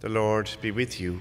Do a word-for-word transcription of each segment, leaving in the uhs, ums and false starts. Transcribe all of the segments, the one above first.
The Lord be with you.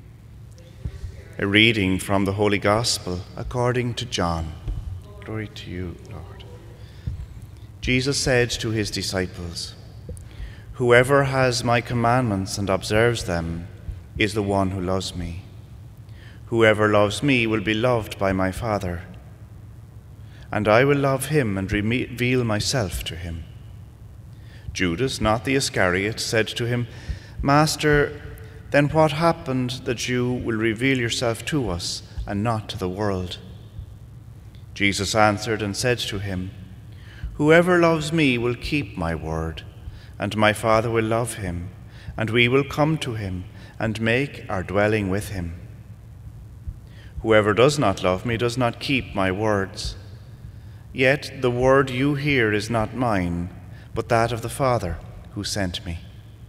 A reading from the Holy Gospel according to John. Glory to you, Lord. Jesus said to his disciples, "Whoever has my commandments and observes them is the one who loves me. Whoever loves me will be loved by my Father, and I will love him and reveal myself to him." Judas, not the Iscariot, said to him, "Master, then what happened that you will reveal yourself to us and not to the world?" Jesus answered and said to him, "Whoever loves me will keep my word, and my Father will love him, and we will come to him and make our dwelling with him. Whoever does not love me does not keep my words. Yet the word you hear is not mine, but that of the Father who sent me.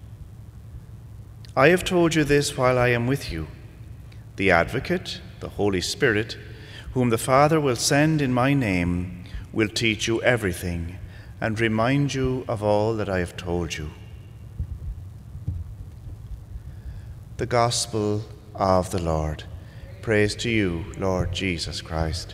I have told you this while I am with you. The Advocate, the Holy Spirit, whom the Father will send in my name, will teach you everything and remind you of all that I have told you." The Gospel of the Lord. Praise to you, Lord Jesus Christ.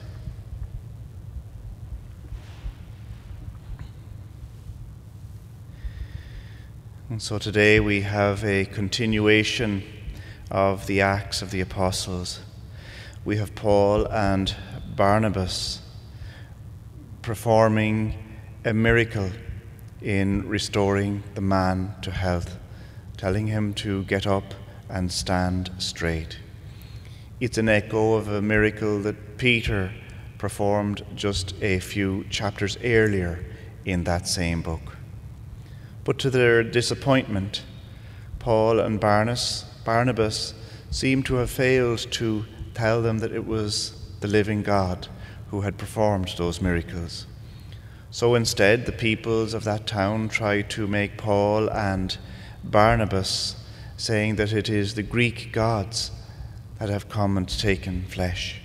And so today we have a continuation of the Acts of the Apostles. We have Paul and Barnabas performing a miracle in restoring the man to health, telling him to get up and stand straight. It's an echo of a miracle that Peter performed just a few chapters earlier in that same book. But to their disappointment, Paul and Barnabas, Barnabas seem to have failed to tell them that it was the living God who had performed those miracles. So instead, the peoples of that town tried to make Paul and Barnabas, saying that it is the Greek gods that have come and taken flesh.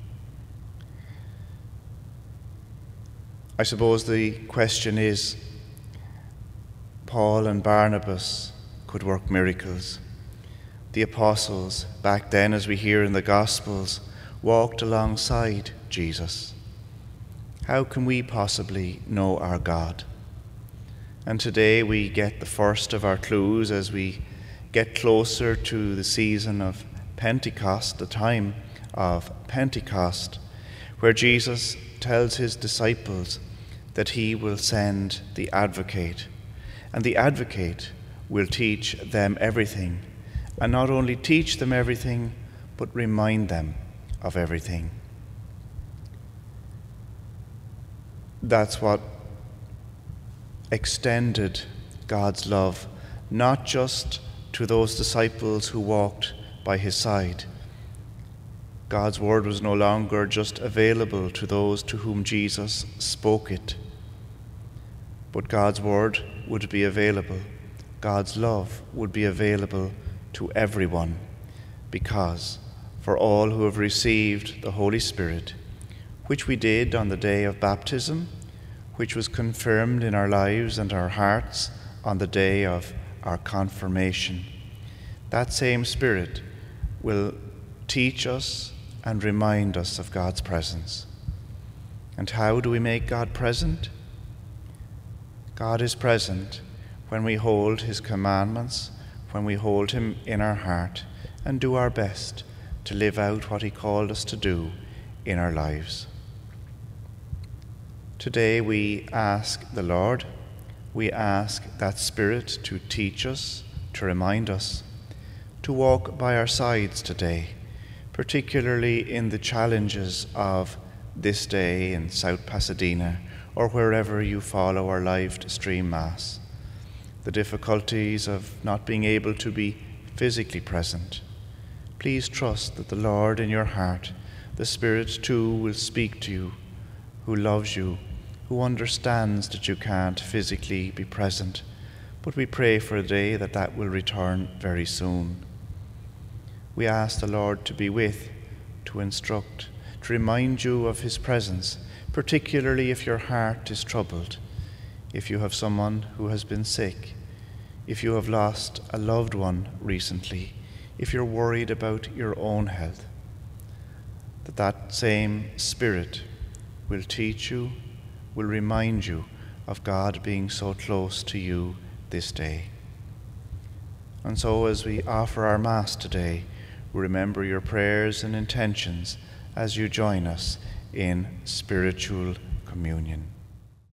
I suppose the question is, Paul and Barnabas could work miracles. The apostles, back then, as we hear in the Gospels, walked alongside Jesus. How can we possibly know our God? And today we get the first of our clues as we get closer to the season of Pentecost, the time of Pentecost, where Jesus tells his disciples that he will send the Advocate. And the Advocate will teach them everything, and not only teach them everything, but remind them of everything. That's what extended God's love, not just to those disciples who walked by his side. God's word was no longer just available to those to whom Jesus spoke it, but God's word would be available. God's love would be available to everyone, because for all who have received the Holy Spirit, which we did on the day of baptism, which was confirmed in our lives and our hearts on the day of our confirmation, that same Spirit will teach us and remind us of God's presence. And how do we make God present? God is present when we hold his commandments, when we hold him in our heart and do our best to live out what he called us to do in our lives. Today we ask the Lord, we ask that Spirit to teach us, to remind us, to walk by our sides today, particularly in the challenges of this day in South Pasadena, or wherever you follow our live stream Mass, the difficulties of not being able to be physically present. Please trust that the Lord in your heart, the Spirit too, will speak to you, who loves you, who understands that you can't physically be present, but we pray for a day that that will return very soon. We ask the Lord to be with, to instruct, to remind you of his presence, particularly if your heart is troubled, if you have someone who has been sick, if you have lost a loved one recently, if you're worried about your own health, that that same Spirit will teach you, will remind you of God being so close to you this day. And so as we offer our Mass today, we remember your prayers and intentions as you join us in spiritual communion.